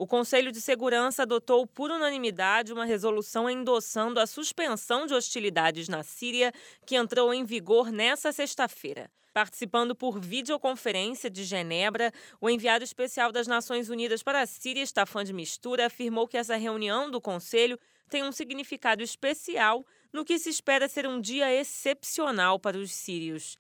O Conselho de Segurança adotou por unanimidade uma resolução endossando a suspensão de hostilidades na Síria, que entrou em vigor nesta sexta-feira. Participando por videoconferência de Genebra, o enviado especial das Nações Unidas para a Síria, Staffan de Mistura, afirmou que essa reunião do Conselho tem um significado especial no que se espera ser um dia excepcional para os sírios.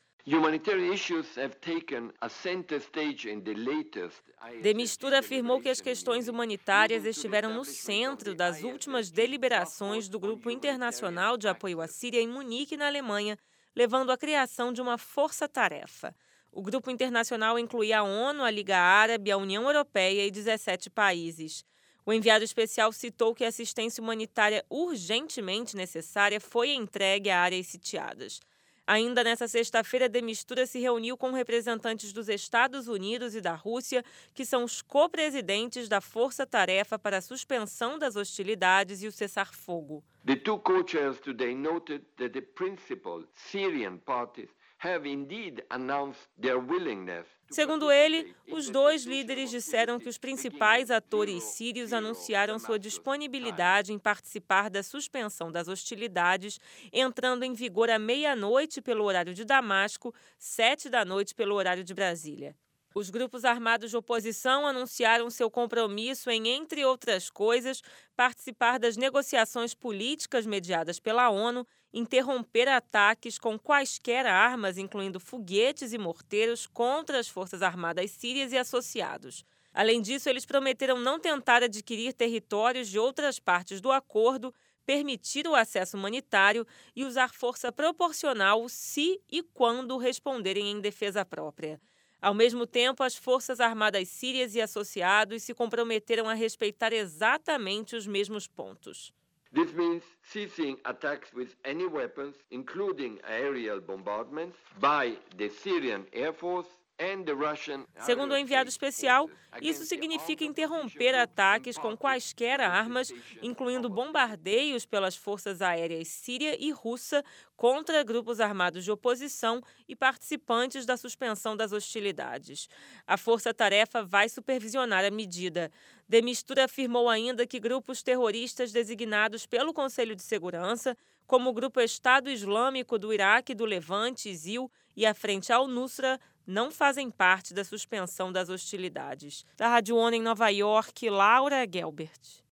De Mistura afirmou que as questões humanitárias estiveram no centro das últimas deliberações do Grupo Internacional de Apoio à Síria em Munique, na Alemanha, levando à criação de uma força-tarefa. O grupo internacional incluía a ONU, a Liga Árabe, a União Europeia e 17 países. O enviado especial citou que a assistência humanitária urgentemente necessária foi entregue a áreas sitiadas. Ainda nesta sexta-feira, De Mistura se reuniu com representantes dos Estados Unidos e da Rússia, que são os co-presidentes da Força-Tarefa para a Suspensão das Hostilidades e o Cessar-Fogo. The two co-chairs today noted that the principal Syrian parties have indeed announced their willingness. Segundo ele, os dois líderes disseram que os principais atores sírios anunciaram sua disponibilidade em participar da suspensão das hostilidades, entrando em vigor à meia-noite pelo horário de Damasco, 19h pelo horário de Brasília. Os grupos armados de oposição anunciaram seu compromisso em, entre outras coisas, participar das negociações políticas mediadas pela ONU, interromper ataques com quaisquer armas, incluindo foguetes e morteiros, contra as Forças Armadas sírias e associados. Além disso, eles prometeram não tentar adquirir territórios de outras partes do acordo, permitir o acesso humanitário e usar força proporcional se e quando responderem em defesa própria. Ao mesmo tempo, as Forças Armadas sírias e associados se comprometeram a respeitar exatamente os mesmos pontos. This means ceasing attacks with any weapons, including aerial bombardments, by the Syrian Air Force and the Russian. Segundo o enviado especial, isso significa interromper ataques com quaisquer armas, incluindo bombardeios pelas forças aéreas síria e russa contra grupos armados de oposição e participantes da suspensão das hostilidades. A força-tarefa vai supervisionar a medida. De Mistura afirmou ainda que grupos terroristas designados pelo Conselho de Segurança, como o Grupo Estado Islâmico do Iraque e do Levante, ISIL, e a Frente al-Nusra, não fazem parte da suspensão das hostilidades. Da Rádio ONU em Nova York, Laura Gelbert.